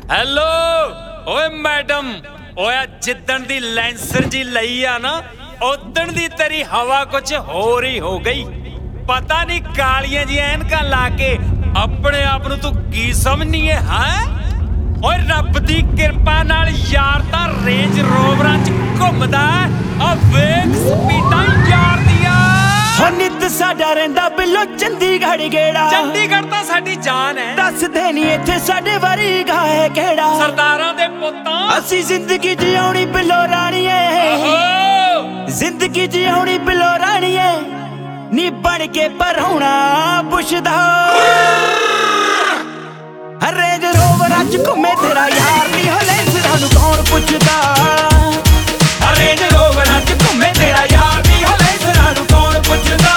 Hello ਓਏ madam ਓਏ ਜਿੱਦਣ ਦੀ ਲੈਂਸਰ ਜੀ ਲਈ ਆ ਨਾ ਉਦਣ ਦੀ ਤੇਰੀ ਹਵਾ ਕੁਝ ਹੋਰ ਹੀ ਹੋ ਗਈ। ਪਤਾ ਨਹੀਂ ਕਾਲੀਆਂ ਜੀ ਐਨਕਾਂ ਲਾ ਕੇ ਆਪਣੇ ਆਪ ਨੂੰ ਤੂੰ ਕੀ ਸਮਝਨੀ ਹੈ ਓਏ ਰੱਬ ਦੀ ਕਿਰਪਾ ਨਾਲ ਯਾਰ ਤਾਂ ਰੇਂਜ ਰੋਵਰਾਂ 'ਚ ਘੁੰਮਦਾ ਆ ਵੇਖ ਸਪੀਡਾਂ ਯਾਰ ਦੀਆਂ। ਨਿੱਤ ਸਾਡਾ ਰਹਿੰਦਾ ਬਿੱਲੋ ਚੰਡੀਗੜ੍ਹ ਗੇੜਾ। ਚੰਡੀਗੜ੍ਹ ਤਾਂ ਸਾਡੀ ਜਾਨ ਹੈ। ਦੱਸਦੇ ਨਹੀਂ ਇੱਥੇ ਸਾਡੇ ਵਾਰੀ ਗਾਏ ਕਿਹੜਾ। ਸਰਦਾਰਾਂ ਦੇ ਪੁੱਤਾਂ ਅਸੀਂ ਜ਼ਿੰਦਗੀ ਜਿਉਣੀ ਬਿੱਲੋ ਰਾਣੀਏ। ਜ਼ਿੰਦਗੀ ਜਿਉਣੀ ਬਿੱਲੋ ਰਾਣੀਏ ਨੀ ਬਣ ਕੇ ਪਰਹੁਣਾ ਪੁੱਛਦਾ। ਰੇਂਜ ਰੋਵਰ ਅੱਜ ਘੁੰਮੇ ਤੇਰਾ ਯਾਰ ਨਹੀਂ ਹੋ ਲੈਂਸਰਾਂ ਨੂੰ ਕੌਣ ਪੁੱਛਦਾ। ਰੇਂਜ ਰੋਵਰ ਅੱਜ ਘੁੰਮੇ ਤੇਰਾ ਯਾਰ ਨਹੀਂ ਹੋ ਲੈਂਸਰਾਂ ਨੂੰ ਕੌਣ ਪੁੱਛਦਾ।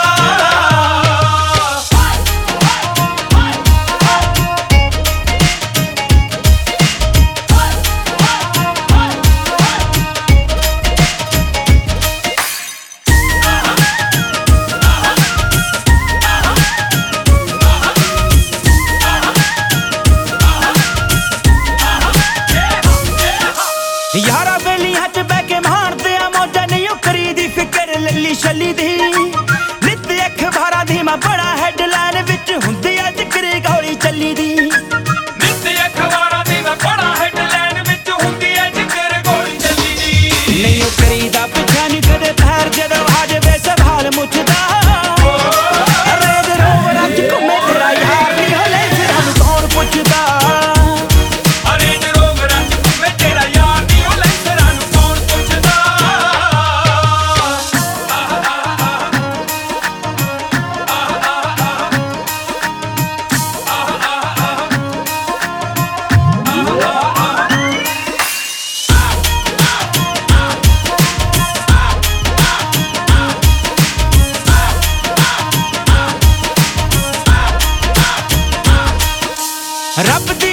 यारा बेलियां च बह के मारदे आ मौजा नहीं करी दी फिक्र लली छली दी। नित अखबारां दी मैं बड़ा हैडलाइन विच हुंदी आ जिक्र गौली चली दी। नित अखबारां दी मैं बड़ा हैडलाइन विच हुंदी आ जिक्र गौली चली दी। नहीं करीदा पिछा नहीं कदे पैर जदों आ जावे सवाल मुझदा। रेंज रोवर अज घुमे तेरा यार नहीं हो लेंसरां नूं कौन पुछदा। ਰੱਬ